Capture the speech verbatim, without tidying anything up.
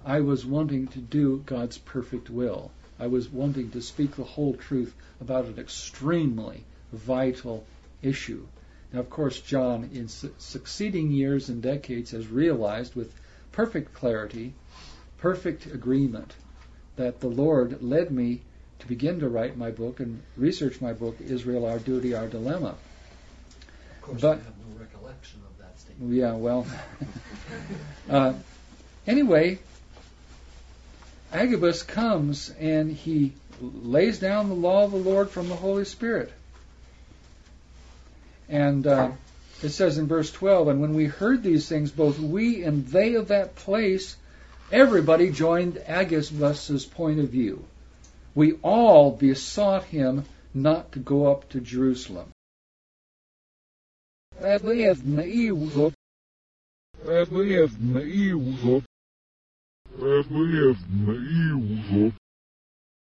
I was wanting to do God's perfect will. I was wanting to speak the whole truth about an extremely vital issue. Now, of course, John, in su- succeeding years and decades, has realized with perfect clarity, perfect agreement, that the Lord led me to begin to write my book and research my book, Israel, Our Duty, Our Dilemma. Of course, but, I have no recollection of that statement. Yeah, well. uh, anyway, Agabus comes and he lays down the law of the Lord from the Holy Spirit. And uh, it says in verse twelve, and when we heard these things, both we and they of that place, everybody joined Agabus's point of view. We all besought him not to go up to Jerusalem.